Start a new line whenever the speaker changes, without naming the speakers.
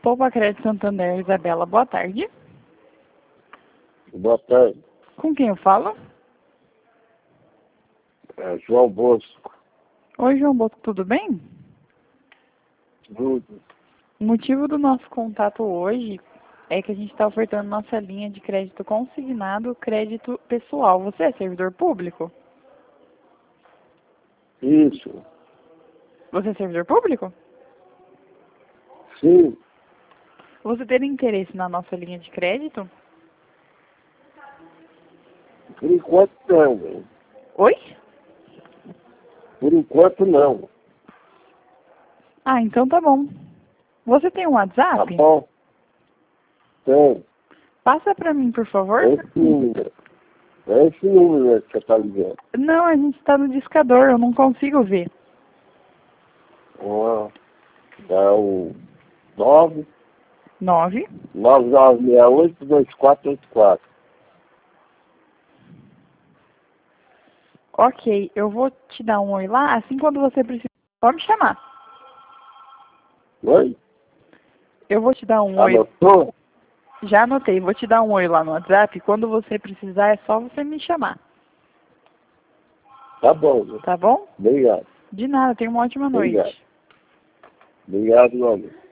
Poupa Crédito Santander, Isabela, boa tarde.
Boa tarde.
Com quem eu falo?
É João Bosco.
Oi, João Bosco, tudo bem?
Tudo.
O motivo do nosso contato hoje é que a gente está ofertando nossa linha de crédito consignado, crédito pessoal. Você é servidor público?
Isso.
Você é servidor público?
Sim.
Você teria interesse na nossa linha de crédito?
Por enquanto não, velho.
Oi?
Por enquanto não.
Ah, então tá bom. Você tem um
Tá
WhatsApp?
bom? Tem.
Passa pra mim, por favor.
É esse número. É esse número que você tá ligando.
Não, a gente está no discador, eu não consigo ver.
Ó, dá o 9
9.
9968 2484.
Ok, eu vou te dar um oi lá, assim quando você precisar, pode me chamar.
Oi?
Eu vou te dar um oi,
Anotou?
já anotei, vou te dar um oi lá no WhatsApp, quando você precisar é só você me chamar,
Tá bom, né?
tá bom?
Obrigado.
De nada, tenha uma ótima
Obrigado.
noite.
Obrigado, meu amigo.